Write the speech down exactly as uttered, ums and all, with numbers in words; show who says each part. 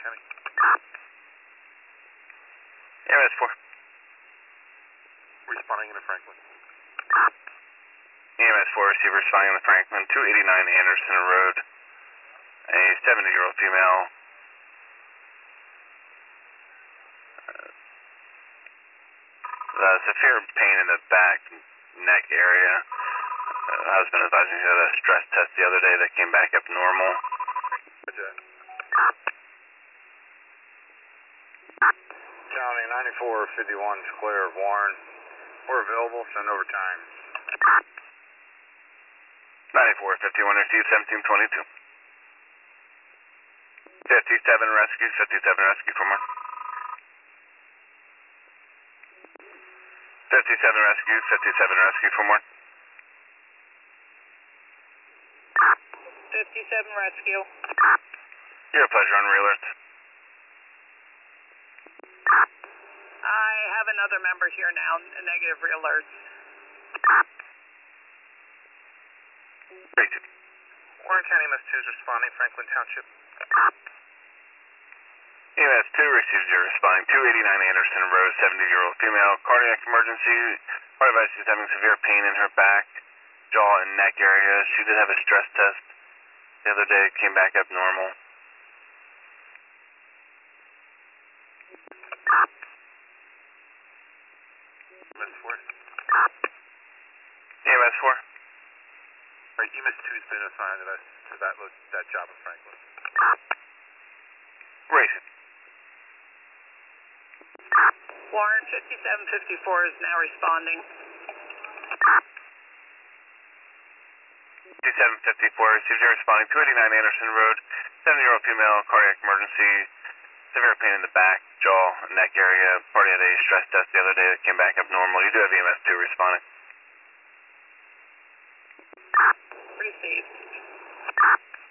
Speaker 1: County.
Speaker 2: E M S four.
Speaker 1: Responding into Franklin.
Speaker 2: E M S four receiver responding in the Franklin, two eighty-nine Anderson Road. A seventy-year-old female. Uh, severe pain in the back neck area. Uh, husband advising she had a stress test the other day that came back up normal.
Speaker 1: County ninety-four fifty-one Square, Warren. We're available, send over time.
Speaker 2: ninety-four fifty-one received seventeen twenty-two. fifty-seven rescue, fifty-seven rescue for more. fifty-seven rescue, fifty-seven rescue for more.
Speaker 3: fifty-seven rescue.
Speaker 2: Your pleasure on re-alert.
Speaker 3: I have another member here now, a negative re-alert.
Speaker 2: Great.
Speaker 1: Warren County M S two is responding, Franklin Township.
Speaker 2: E M S two received your responding, two eighty-nine Anderson Road, seventy-year-old female, cardiac emergency. Heart advice, she's having severe pain in her back, jaw, and neck area. She did have a stress test the other day, came back up normal.
Speaker 1: E M S four.
Speaker 2: E M S four.
Speaker 1: Right, E M S two has been assigned to that, to that, that job in Franklin.
Speaker 2: Racing.
Speaker 3: Warren fifty-seven fifty-four is now responding.
Speaker 2: fifty-seven fifty-four received your responding, two eighty-nine Anderson Road, seventy-year-old female, cardiac emergency, severe pain in the back, jaw, neck area. Party had a stress test the other day that came back up normal. You do have E M S two responding.
Speaker 3: Received.